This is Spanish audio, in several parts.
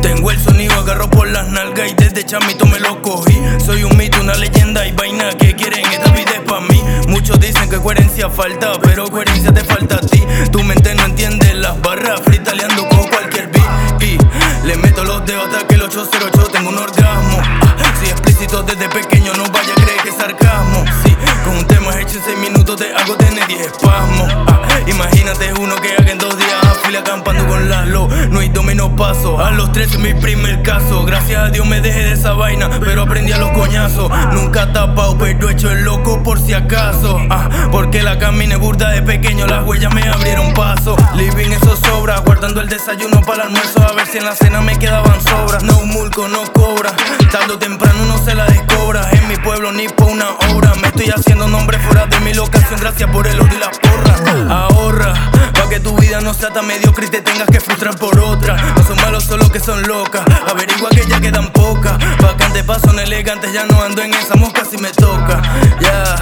Tengo el sonido, agarro por las nalgas y desde chamito me lo cogí. Soy un mito, una leyenda y vaina que quieren, esta vida es pa' mí. Muchos dicen que coherencia falta, pero coherencia te falta a ti. Tu mente no entiende las barras, freestyleando con cualquier beat. Y le meto los dedos hasta que el 808 tengo un orgasmo. Soy explícito desde pequeño, no vaya a creer que es sarcasmo. Sí, con un tema hecho en 6 minutos te hago tener 10 espasmos. Imagínate uno que haga en 2 días fila acampando con las low. No hay domino paso, a los 13 mi primer caso. Gracias a Dios me dejé de esa vaina, pero aprendí a los coñazos. Nunca tapado, pero hecho el loco por si acaso. Porque la caminé burda de pequeño, las huellas me abrieron paso. Living eso sobra, guardando el desayuno para el almuerzo, a ver si en la cena me quedaban sobras. No mulco, no cobra, tarde o temprano uno se la descobra. En mi pueblo ni por una hora, me estoy haciendo nombre fuera de mi locación. Gracias por el odio y las porras. Ahorra, pa' que tu vida no sea tan mediocre y te tengas que frustrar por otra. No son malos, solo que son locas. Averigua que ya quedan pocas. Vacantes son elegantes, ya no ando en esa mosca si me toca. Ya.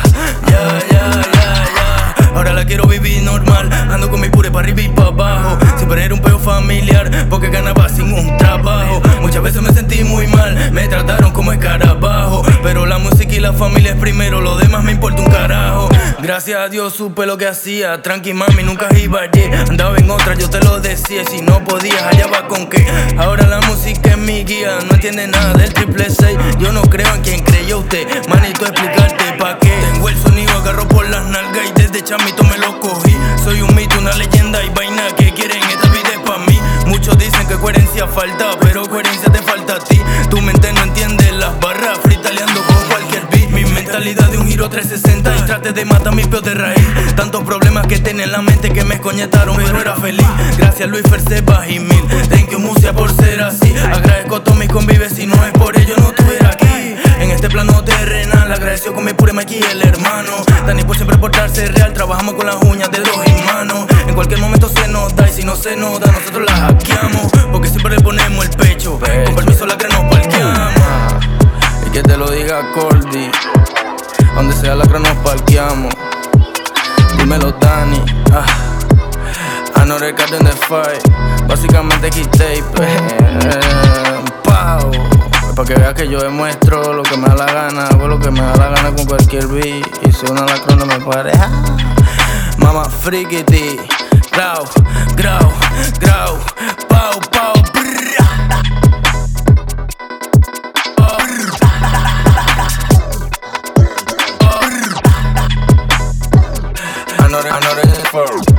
Ahora la quiero vivir normal, ando con mi pure pa' arriba y pa' abajo. Siempre era un peo familiar, porque ganaba sin un trabajo. Muchas veces me sentí muy mal, me trataron como escarabajo. Pero la música y la familia es primero, lo demás me importa un carajo. Gracias a Dios supe lo que hacía, tranqui mami, nunca iba allí. Andaba en otra, yo te lo decía, y si no podías, allá va con qué. Ahora la música es mi guía, no entiende nada del 666. Yo no creo en quien creyó usted, manito, explicarte pa' qué. Tengo el sonido, agarro por las nalgas y desde chamito me lo cogí. Soy un mito, una leyenda y vaina que quieren, esta vida es pa' mí. Muchos dicen que coherencia falta, pero coherencia te falta a ti. Tu mente no entiende las barras, freestyleando con cualquier beat. Mi mentalidad de un giro 360 y traté de matar mis peos de raíz. Tantos problemas que tenía en la mente que me escoñetaron, pero era feliz. Gracias Luis Fersebas y mil. Thank you Musia por ser así. Agradezco a todos mis convives, si no es por ello no estuviera aquí. En este plano terrenal, agradecido con mi pure Mikey el hermano. Dani por siempre portarse real, trabajamos con las uñas, dedos y manos. En cualquier momento se nos da y si no se nos da, nosotros la hackeamos. Porque siempre le ponemos el pecho, con permiso la crema nos parqueamos. Y que te lo diga Cordy, donde sea la crema nos parqueamos. Dímelo Dani, Anore Carden de Fight, básicamente X-Tape. Pau. Pa' que veas que yo demuestro lo que me da la gana, hago lo que me da la gana con cualquier beat. Y si una lacrona me pareja, mama frikiti, grau, pau, Anore